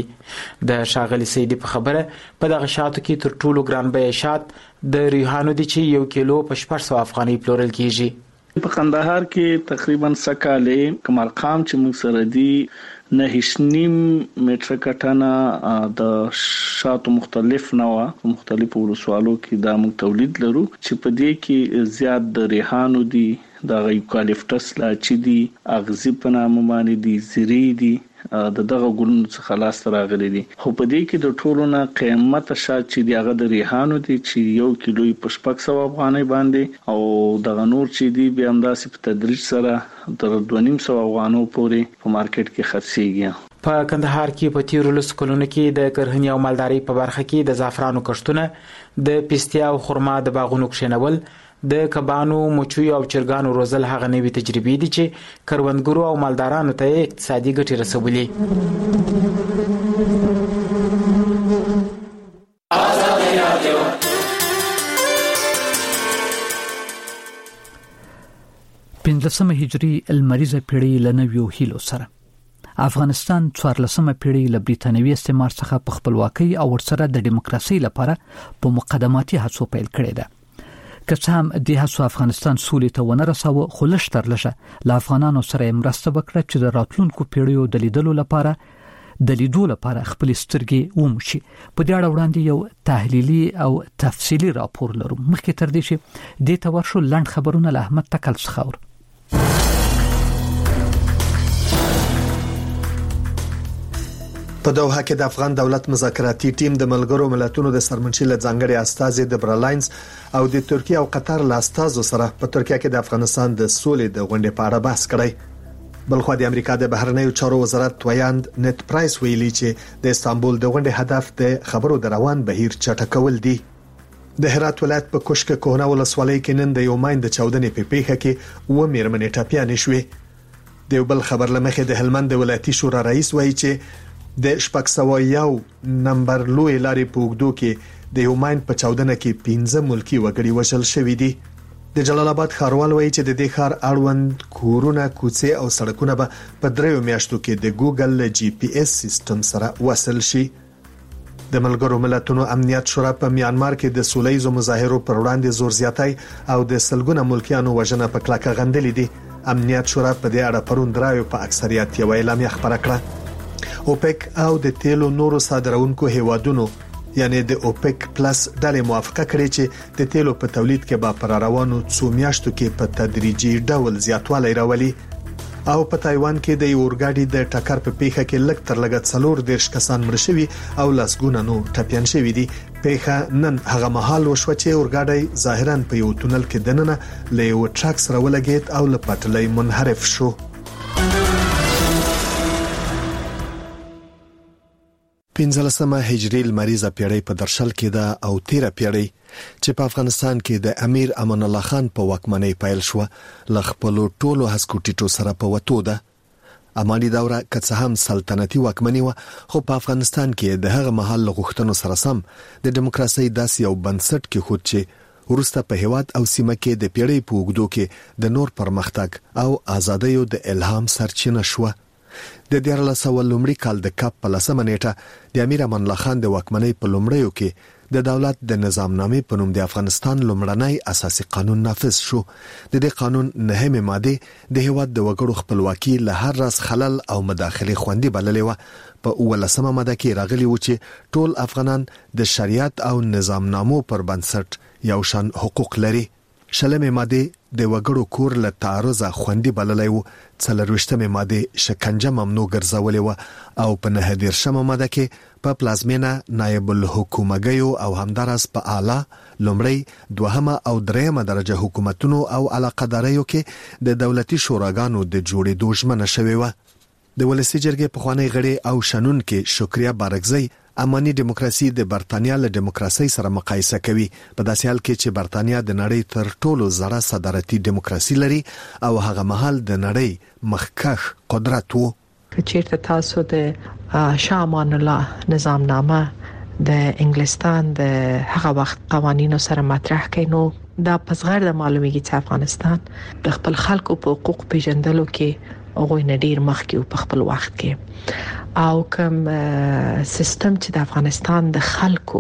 د شاغلي سیدی په خبره په دغه شاتو کې تر ټولو ګران بیه شات د ریحانو دي چې یو کیلو په شپږ سوه افغانۍ پلورل کیږي. په کندهار کې تقریبا سکاله کمال خام چې موږ سره دی نه هیڅ نیم میټریک ټنه د شاتو مختلف نوع مختلف ولسوالو کې د موږ تولید لرو چې په دې کې زیات د ریحانو دي د یوکالیپټس لاچي دي اغزي په نامه باندې دي زری دي د دغه ګلونو څخه لاس راغلي دي. خو په دې کې د ټولو نه قیمت شات چې دی هغه د ریحانو دي چې یو کیلو په شپږ سوه افغانۍ باندې او دغه نور چې دی بیا همداسې په تدریج سره تر دوه نیم سوه افغانو پورې په مارکیټ کې خرڅېږي. په کندهار کې په تیرو لسو کلونو کې د کرهنې او مالدارۍ په برخه کې د زعفرانو کښتونه د پستیا او خرما د باغونو کښېنول د کبانو مچیو او چرګانو روزل هغه نوې تجربې دي چې کروندګرو او مالدارانو ته اقتصادي ګټې رسولي. پنځلسمه هجری المریزه پیړۍ لنویو هیلو سره افغانستان څوارلسمه پیړۍ له بریټانوي استعمار څخه په خپلواکۍ او ورسره د دیموکراسي لپاره په مقدماتي هڅو پیل کړی ده. که څه هم د هڅو افغانستان سولې ته ونه رساوه، خو لږ تر لږه له افغانانو سره مرسته وکړه چې د راتلونکو پیړیو د لیدلو لپاره د لیدو لپاره خپل سترګې وموشي. په دې اړه وړاندې یو تحلیلي او تفصیلي راپور لرو. مخکې تر دې چې دې ته ورشو لنډ خبرونه له احمد تکل څخه اورو. په دوحه کې د افغان دولت مذاکراتي ټیم د ملګرو ملتونو د سرمنشي له ځانګړي استازي د برلاینز او د ترکیه او قطر له استازو سره په ترکیه کې د افغانستان د سولې د غونډې په اړه بحث کړی. بلخو د امریکا د بهرنیو چارو وزارت ویاند نت پرایس ویلي چې د استانبول د غونډې هدف د خبرو د روان بهیر چټکول دي. د هرات ولایت په کوشک کوهنه ولسوالۍ کې نن د یو ماین د چاودنې په پیښه کې و میرمنې ټاپیانې شوې. د یو بل خبر لمخې د هلمند ولایتي شورا رئیس وایي چې د شپږ سوه یو نمبر لوی لارې په اوږدو کې د یو ماین په چاودنه کې پنځه ملکی وګړي وژل شوي دي. د جلال آباد ښاروال وایي چې د دې ښار اړوند کورونه، کوڅې او سړکونه به په دریو میاشتو کې د ګوګل جی پی ایس سیستم سره وصل شي. د ملګرو ملتونو امنیت شورا په میانمار کې د سولهییزو مظاهرو پر وړاندې زور زیاتی او د سلګونه ملکیانو وژنه په کلکه غندلې دي. امنیت شورا په دې اړه پرون درایو په اکثریت یو اعلامیه خبره کړه. اوپک او د تیلو نورو صادرونکو هیوادونو یعنی د اوپک پلس ډلې موافقه کړې چې د تیلو په تولید کې به پر روانو څو میاشتو کې په تدریجي ډول زیاتوالی راولي. او په تایوان کې د اورګاډي د ټکر په پیښه کې لږ تر لږه څلور دیرش کسان مړ شوي او لسګونه نور ټپیان شوي دي. پیښه نن هغه مهال وشوه چې اورګاډي ظاهرا په یو تونل کې دننه له یو ټرک سره ولګید او له پټلۍ منحرف شو. پنځلسمه هجری المریزه پیړۍ په درشل کې ده او تیره پیړۍ چې په افغانستان کې د امیر امان الله خان په واکمنۍ پیل شو ل خپل ټولو هسکوټیټو سره په وته ده. اماني دوره که څه هم سلطنتي واکمني و، خو په افغانستان کې د هغه مهال غوښتنو سره سم د دیموکراسي داسې یو بنسټ کې خود چې ورسته په هیواد او سیمه کې د پیړۍ په اوږدو کې د نور پرمختګ او ازادیو د الهام سرچینه شو. د دیارلس سوه لومړي کال د کاپ په لسمه نیټه د امیر امان الله خان د واکمنۍ په لومړیو کې د دولت د نظامنامې په نوم د افغانستان لومړنی اساسي قانون نافذ شو. د دې قانون نهمه ماده د هیواد د وګړو خپلواکي له هر راز خلل او مداخله خوندي بللې و. په ولسمه ماده کې راغلی و چې ټول افغانان د شریعت او نظامنامو پر بنسټ یو شان حقوق لري. شلمه ماده د وګړو کور له تعرض خوندي بللای و. څلرويشتمه ماده شکنجه ممنوع ګرځولې و او په نه دیرشمه ماده کې په پلازمینه نایب الحکومګیو او همدارس په اعلی لومړی دوهمه او دریمه درجه حکومتونو او علاقه‌داریو کې د دولتي شوراګانو د جوړېدو ژمنه شوې و. د ولسی جرګې په خوانی غړي او شنن کې شکریا بارګزی اماني دیموکراسي د برتانیا له دیموکراسي سره مقایسه کوي، په داسې حال کې چې برتانیا د نړۍ تر ټولو زړه صدارتي دیموکراسي لري او هغه مهال د نړۍ مخکښ قدرت وو. چیرته تاسو د شاه امان الله نظامنامه د انګلستان د هغه وخت قوانینو سره مطرح کینو، دا پسغر د معلومیږي چې افغانستان د خپل خلکو په حقوق پیژندلو کې هغه نه ډیر مخکې په خپل وخت کې او کوم سیستم چې د افغانستان د خلکو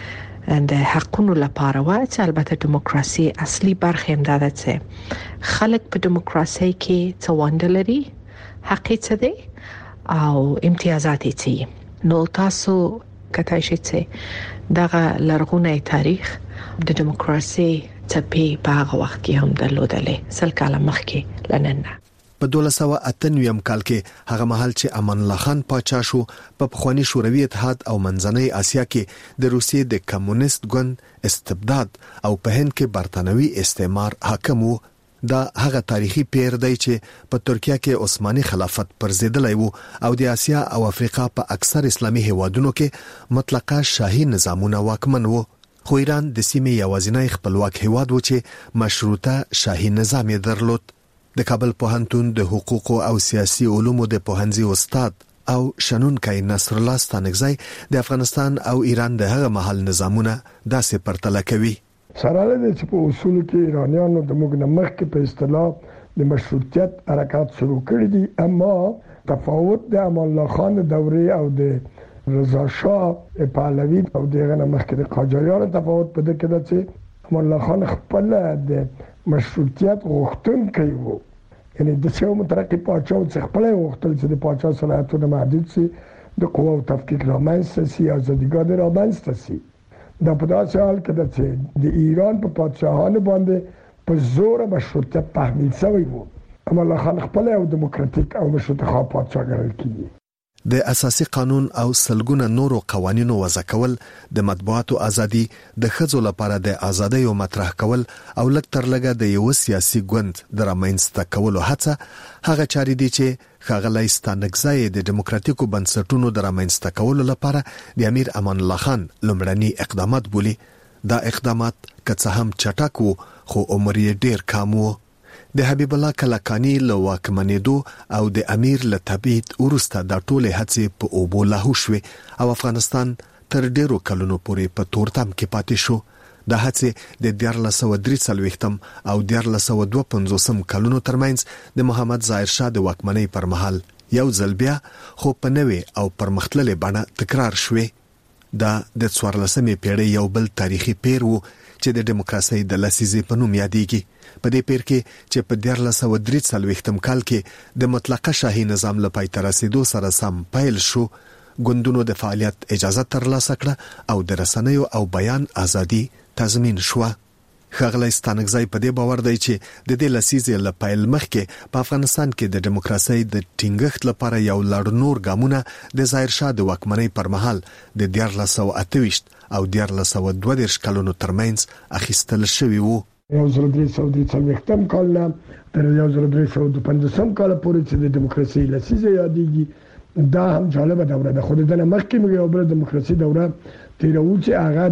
د حقونو لپاره و، چې البته دیموکراسي اصلي برخه هم ده چې خلک په دیموکراسي کې څه ونډه لري، حق څه دی او امتیازات څه. نو تاسو کته شي چې دغه لرغونی تاریخ د دیموکراسي څپې په هغه وخت کې هم درلودلې سل کاله مخکې لننه. په دولس سوه اته نوي کال کې هغه مهال چې امان الله خان پاچا شو، په پخوانی شوروي اتحاد او منځنۍ اسیا کې د روسیې د کمونیست ګوند استبداد او په هند کې برتانوي استعمار حاکم وو. دا هغه تاریخي پیر دی چې په ترکیه کې عثماني خلافت پرځیدلی وو او د اسیا او افریقا په اکثر اسلامي هیوادونو کې مطلقه شاهي نظامونه واکمن وو. خو ایران د سیمې یوازینی خپلواک هیواد و چې مشروطه شاهي نظام یې درلود. د کابل پوهنتون د حقوق او سیاسي علومو د پوهنځي استاد او شنونکي نصر الله ستانکزی د افغانستان او ایران د هغه محل نظامونه داسې پرتله کوي. سره له چې په اصول کې ایرانیانو د موږ نه مخکې په اصطلاح د مشروطیت حرکات شروع کړی دي، اما تفاوت د امان الله خان دورې او د رضا شاه پهلوي او دغه مخکې د قاجاریانو تفاوت په دې کې ده چې امان الله خان خپل د مشروطیت غوښتونکی وو، یعنی د څو مترقي پاچا چې خپل غوښتل چې د پاچا صلاحیتونه محدود شي، د قوا او تفکیک رامنځته شي، ازاديګانې رامنځته شي. دا په داسې حال کې ده چې د ایران په پادشاهانو باندې په زور مشروطیت تحمیل شوی وو. امان الله خان خپل او دیموکراتیک او مشروطه خوا پادشاه ګڼل کیږي. د اساسي قانون او سلګونه نورو قوانینو وضع کول، د مطبوعاتو ازادي، د ښځو لپاره د ازادۍ او مطرح کول او لږ تر لږه د یو سیاسي ګوند د رامنځته کولو هڅه هغه چاري دي چې ښاغلی ستانکزی د دیموکراتیکو بنسټونو د رامنځته کولو لپاره د امیر امان الله خان لومړني اقدامات بولي. دا اقدامات که څه هم چټک وو خو عمر یې ډیر کم وو. د حبیب الله کلکانی له واکمنېدو او د امیر له تبعید وروسته د ټولې هڅې په اوبو لاهو شوې او افغانستان تر ډیرو کلونو پورې په تورتم کې پاتې شو. د هڅې د دیارلس سوه درې څلوېښتم او دیارلس سوه دوه پنځوسم کلونو ترمنځ د محمد ظاهر شاه د واکمنۍ پر مهال یو ځل بیا خو په نوې او پرمختللې بڼه تکرار شوې. دا د څوارلسمې پیړۍ یو بل تاریخي پیر وو چې د دیموکراسۍ د لسیزې په نوم یادېږي. په دې پیر کې چې په دیارلس سوه درې څلوېښتم کال کې د مطلقه شاهي نظام له پای ته رسېدو سره سم پیل شو، ګوندونو د فعالیت اجازه ترلاسه کړه او د رسنیو او بیان ازادي تضمین شوه. ښاغلی ستانکزی په دې باور دی چې د دې لسیزې له پیل مخکې په افغانستان کې د دیموکراسۍ د ټینګښت لپاره یو لړ نور ګامونه د ظاهر شاه د واکمنۍ پر مهال د دیارلس سوه اته ویشت او دیارلس سوه دوه دېرش کلونو ترمنځ اخیستل شوي وو. یو زر درې سوه درې څلوېښتم کال نه تر یو زر درې سوه دوه پنځوسم کال پورې چې د دیموکراسۍ لسیزه یادېږي، دا هم جالبه دوره ده. خو د دې نه مخکې موږ یو بل دیموکراسي دوره تېروو چې هغه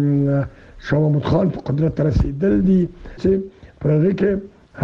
د شاه محمود خان په قدرت ته رسېدل دي چې په هغې کې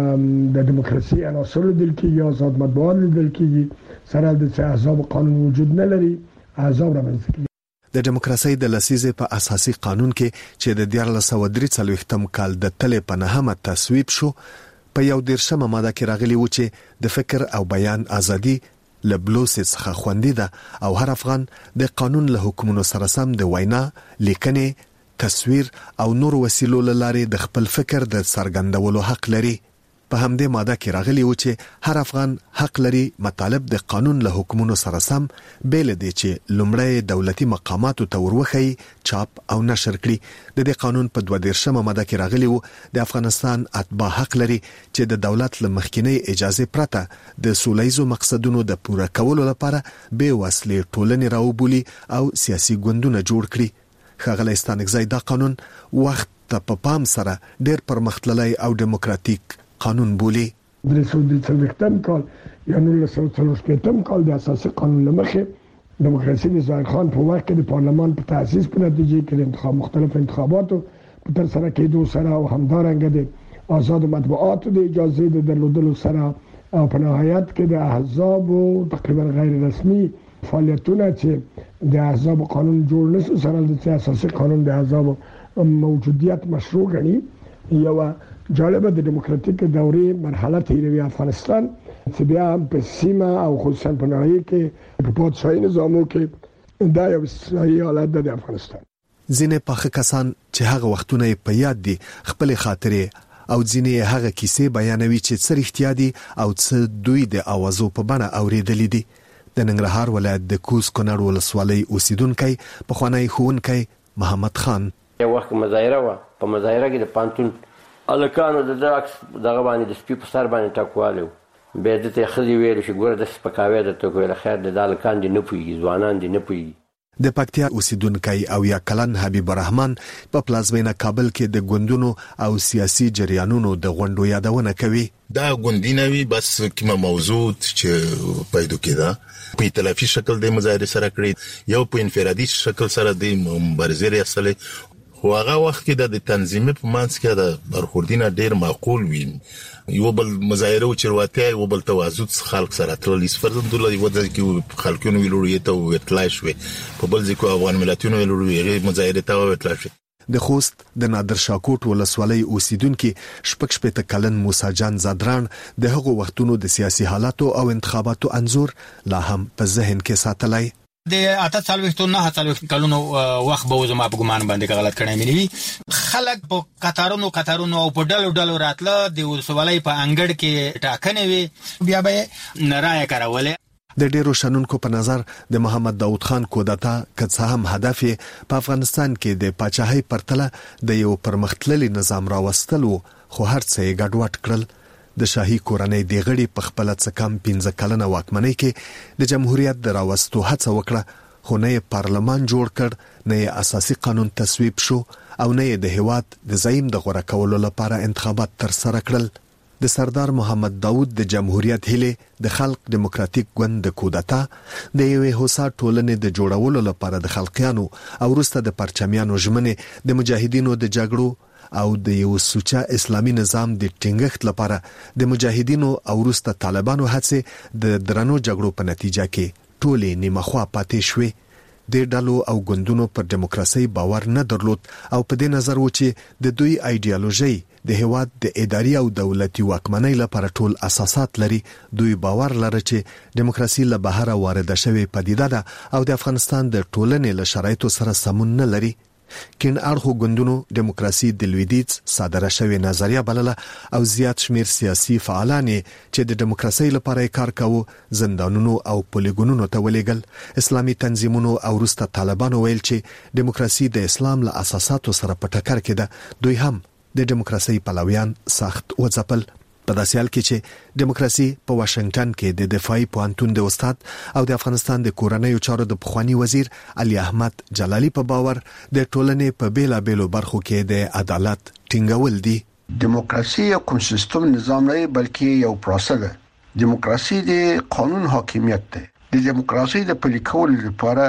هم د دیموکراسي عناصر لیدل کېږي، آزاد مطبوعات لیدل کېږي، سره د چې احزاب قانون وجود نه لري، احزاب رامنځته کېږي. د دیموکراسۍ د لسیزې په اساسي قانون کې چې د دیارلس سوه درې څلوېښتم کال د تلې په نهمه تصویب شو، په یو دېرشمه ماده کې راغلي وو چې د فکر او بیان ازادي له بلوسې څخه خوندي ده او هر افغان د قانون له حکمونو سره سم د وینا، لیکنې، تصویر او نور وسیلو له لارې د خپل فکر د څرګندولو حق لري. په همدې ماده کې راغلي و چې هر افغان حق لري مطالب د قانون له حکمونو سره سم بیل دي چې لومړی دولتي مقاماتو ته وروخی، چاپ او نشر کړي. د دې قانون په دوه دېرشمه ماده کې راغلي و د افغانستان اتباع حق لري چې د دولت له مخکینۍ اجازه پرته د سولهییزو مقصدونو د پوره کولو لپاره بې وسلې ټولنې راوبولي او سیاسي ګوندونه جوړ کړي. ښاغلی ستانکزی دا قانون وخت ته په پام سره ډېر پرمختللی او دیموکراتیک قانون بولي. درې سوه درې څلوېښتم کال یا نولس سوه څلور شپېتم کال د اساسي قانون له مخې دیموکراسي د ظاهر خان په وخت کې د پارلمان په تاسیس په نتیجې کې د انتخاب مختلف انتخاباتو په ترسره کېدو سره او همدارنګه د آزاد مطبوعاتو د اجازې د درلودلو سره او په نهایت کې د احزابو تقریبا غیر رسمي فعالیتونه چې د احزاب قانون جوړ نشو سره د اساسي قانون د احزاب موجودیت مشروع غني. یو جالبه د دیموکراتیک دورې مرحله تیروي افغانستان چې بیا په سیمه او خصوصا په نړۍ کې په پادشاهي نظامو کې دا یو صحیح حالت ده د افغانستان. ځینې پاخه کسان چې هغه وختونه په یاد دي خپل خاطرې او ځینې هغه کیسې بیانوي چې څه رښتیا دي او څه دوی د اوازو په بڼه اورېدلې دي. د ننګرهار ولایت د کوز کونړ ولسوالۍ اوسیدونکی پخوانی ښوونکی محمد خان یو وخت مظاهره وه، په مظاهره کې د پانتون الکانو د عکس دغه باندې د سپي په سر باندې ټکوالی و. بیا دې ته یې ښځې ویلې چې ګوره داسې سپکاوی درته ویله، خیر دی دا الکان دې نه پوهېږي، ځوانان دې نه پوهېږي. د پکتیا اوسیدونکی او یا کلن حبیب الرحمن په پلازمینه کابل کې د ګوندونو او سیاسي جریانونو د غونډو یادونه کوي. دا ګوندینه وی بس کومه موضوع چې پیدا کېده په ائتلافي شکل د مظاهره سره کړی، یو په انفرادي شکل سره د مبارزې ریاستله، خو هغه وخت کې د تنظیم په منځ کې د برخوردینه ډیر معقول وي. یو بل مظاهره چرواته یو بل توازن خلک سره ترل فرض الله یو د کې خلکونو ویلوړی ته وټلای شوی، په بل ځکه افغان ملتونو ویلوړی مظاهره ته وټلای شوی. د خوست د نادر شاکوټ ولسوالۍ اوسیدونکو شپږ شپږ کلن موسی جان زادران د هغو وختونو د سیاسي حالاتو او انتخاباتو انزور لا هم په ذهن کې ساتلای. د اته څلوېښتو نه څلوېښت کلونو وخت به زما په ګمان باندې غلط کړی مې وي. خلک په قطارونو قطارونو او په ډلو ډلو راتله د ولسوالۍ په انګړ کې ټاکنې وي، بیا به رایه کارولې. د ډیرو شنونکو په نظر د محمد داود خان کودتا که څه هم هدف په افغانستان کې د پاچاهۍ پرتله د یو پرمختللي نظام راوستلو، خو هر څه یې ګډوډ کړل. د شاهي کورنۍ د غړي په خپل څه کم پنځه کلنه واکمنۍ کې د جمهوریت د راوستو هڅه وکړه، خو نه یې پارلمان جوړ کړ، نه یې اساسي قانون تصویب شو او نه یې د هیواد د زعیم د غوړه کولو لپاره انتخابات تر سره کړل. د سردار محمد داود د جمهوریت هیله د خلق دیموکراتیک ګوند د کودتا د یوې هوسا ټولنې د جوړولو لپاره د خلقیانو او وروسته د پرچمیانو ژمنې د مجاهدینو د جګړو او د یو سوچا اسلامي نظام د ټینګښت لپاره د مجاهدینو او وروسته طالبانو هڅې د درنو جګړو په نتیجه کې ټولې نیمه خوا پاتې شوې. د ډلو او ګوندونو پر دیموکراسي باور نه درلود او په دې نظر و چې د دوی ایډیالوژي د هیواد د اداري او دولتي واکمنۍ لپاره ټول اساسات لري. دوی باور لري چې دیموکراسي له بهره وارده شوی پدیده ده او د افغانستان د ټولنې له شرایطو سره سمون نه لري. کین اړخو ګوندونو دیموکراسي د لویدیځ صادره شوی نظریه بلله او زیات شمیر سیاسي فعالان چې د دیموکراسي لپاره کار کاوه زندانونو او پولیګونونو ته ولېګل. اسلامي تنظیمونو او وروسته طالبانو ویل چې دیموکراسي د اسلام له اساساتو سره په ټکر کې ده. دوی هم د دیموکراسي پلویان سخت وځپل. په داسې حال کې چې دیموکراسي په واشنگټن کې د دفاعي پوهنتون د استاد او د افغانستان د کورنیو چارو د پخوانی وزیر علي احمد جلالي په باور د ټولنې په بیلا بیلو برخو کې د عدالت ټینګول دي. دیموکراسي یو کوم سیستم نظام نه بلکې یو پروسه ده. دیموکراسي د قانون حاکمیت ده. د دیموکراسي د پلي کولو لپاره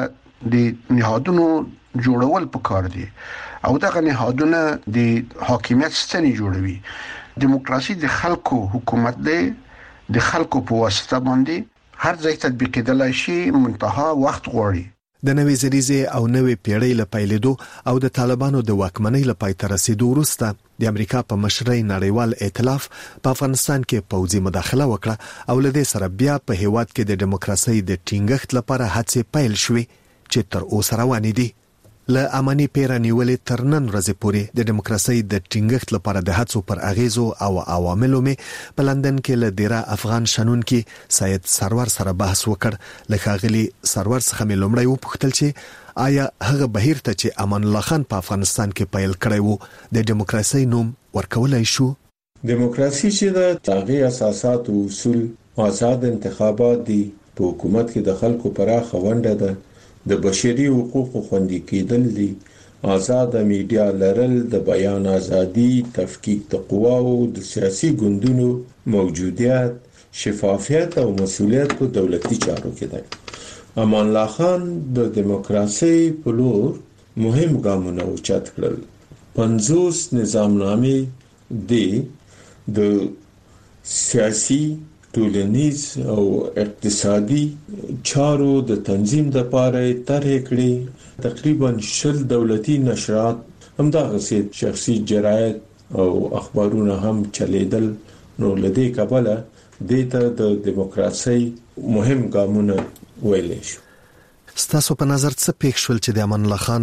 د نهادونو جوړول پکار دي او دغه نهادونه د حاکمیت ستنې جوړوي. دیموکراسي د خلکو حکومت دی، د خلکو په واسطه باندې هر ځای تطبیق کېدلای شي، منتها وخت غواړي. د نوې زریزې او نوې پیړۍ له پیلېدو او د طالبانو د واکمنۍ له پای ته رسیدو وروسته د امریکا په مشرۍ نړیوال ائتلاف په افغانستان کې پوځي مداخله وکړه او له دې سره بیا په هیواد کې د دیموکراسي د ټینګښت لپاره هڅې پیل شوې چې تر اوسه روانې دي. له امني پیرانیولې تر نن ورځې پورې د دیموکراسي د ټینګښت لپاره د هڅو پر اغیزو او عواملو مې په لندن کې له ډیره افغان شنونکو سید سرور سره بحث وکړ. له ښاغلي سرور څخه مې لومړی وپوښتل چې آیا هغه بهیر ته چې امان الله خان په افغانستان کې پیل کړی وو د دیموکراسي نوم ورکولای شو؟ دیموکراسي چې د تاغي اساسات او اصول آزاد انتخابات دي، په حکومت کې د خلکو پراخه ونډه ده، د بشري حقوقو خوندي کېدل دي، آزاد میډیا لرل، د بیان ازادي، تفکیک د قواو، د سیاسي ګوندونو موجودیت، شفافیت او مسؤلیت په دولتي چارو کې ده. امان الله خان د دیموکراسي په لور مهم ګامونه اوچت کړل. پنځوس نظامنامې د د سیاسي، ټولنیز او اقتصادي چارو د تنظیم لپاره طرح کړې. تقریبا شل دولتي نشرات همدغه شخصي جراید او اخبارونه هم چلیدل. نو لدې کبله دته د دیموکراسي مهم ګامونه ویلې شو. ستاسو په نظر څه پېښ شول چې د امان الله خان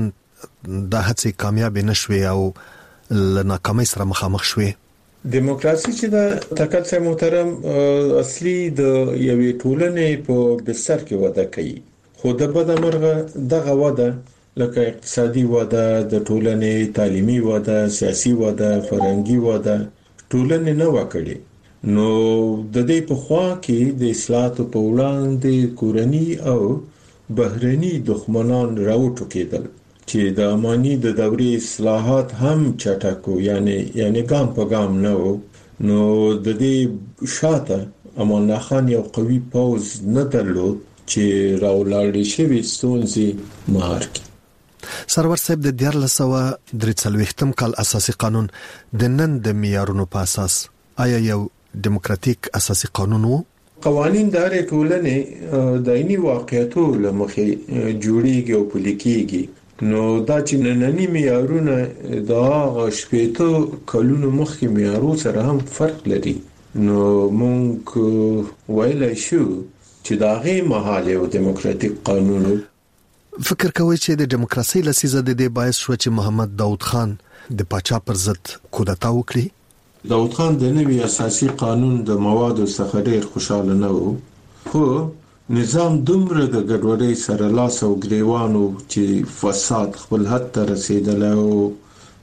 د هڅې کامیاب نشوي او له ناکامۍ سره مخامخ شوي؟ دیموکراسي چې د تکت محترم اصلي د یوې ټولنې په بستر کې وده کوي، خو د بدمرغه دغه وده لکه اقتصادي وده، د ټولنې تعلیمي وده، سیاسي وده، فرهنګي وده ټولنې نه وکړي. نو د دې په خوا کې د اصلاحاتو په وړاندې کورني او بهرني دښمنان راوټو کېدل چې د اماني د دورې اصلاحات هم چټکو، یعنی یعنی ګام په ګام نه وو. نو د دې شاته امان الله خان یو قوي پوځ نه درلود چې راولاړې شوی ستونزې مهار کړي. سرور صاحب د دیارلس سوه درې څلوېښتم کال اساسي قانون د نن د معیارونو په اساس آیا یو دیموکراتیک اساسي قانون وو؟ قوانین د هرې ټولنې د عیني واقعیتو له مخې جوړیږي او پلي کیږي. نو دا چې نننی معیارونه دا شپېته کلونو مخکې معیارو سره هم فرق لري. نو مونږ ویلای شو چې دا غي مهال یو دیموکراتیک قانون. فکر کوي چې د دیموکراسي لسیزه د دې باعث شو چې محمد داود خان د پاچا پر ضد کودتا وکړي. داود خان د نوي اساسي قانون د موادو څخه ډېر خوشاله نه و، خو نظام دومره د ګډوډۍ سره لاس او ګریوانو چې فساد خپل حد ته رسیدلی او